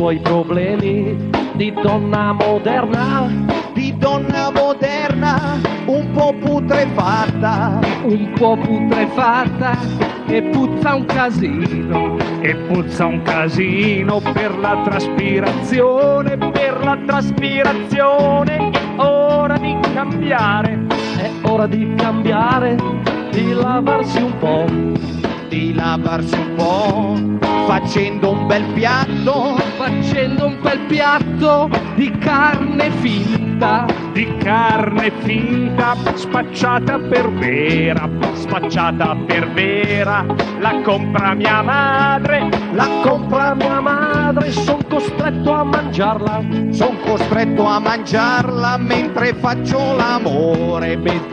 tuoi problemi di donna moderna, un po' putrefatta, e puzza un casino, per la traspirazione, è ora di cambiare, di lavarsi un po', facendo un bel piatto, di carne finta, spacciata per vera, la compra mia madre, son costretto a mangiarla, mentre faccio l'amore,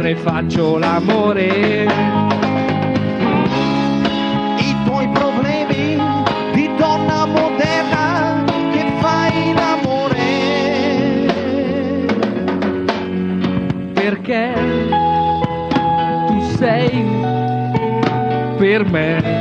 I tuoi problemi di donna moderna che fai l'amore, perché tu sei per me.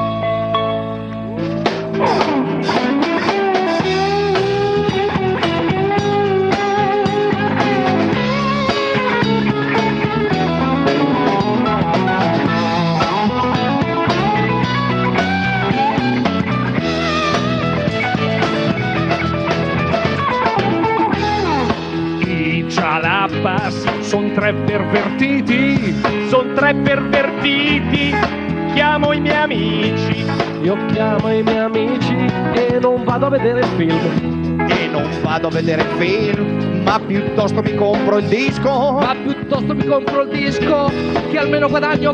Son tre pervertiti, chiamo i miei amici, Io chiamo i miei amici e non vado a vedere film, ma piuttosto mi compro il disco, che almeno guadagno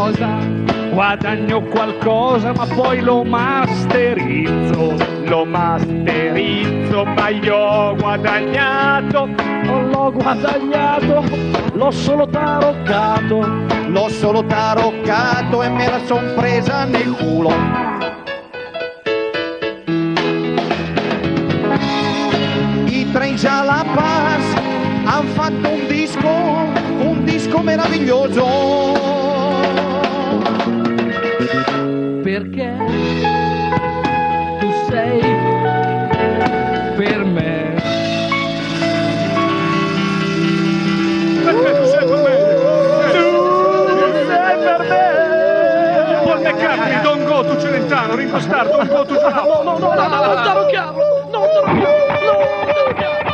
qualcosa, ma poi lo masterizzo, ma io ho guadagnato, l'ho solo taroccato e me la son presa nel culo. I tre Jalapas han fatto un disco meraviglioso, perché tu sei per me. Perché tu sei per me? Paul McCartney, Don't Go to Celentano, Ringo Starr, Don't Go to Celentano. No, non tarocchiamo.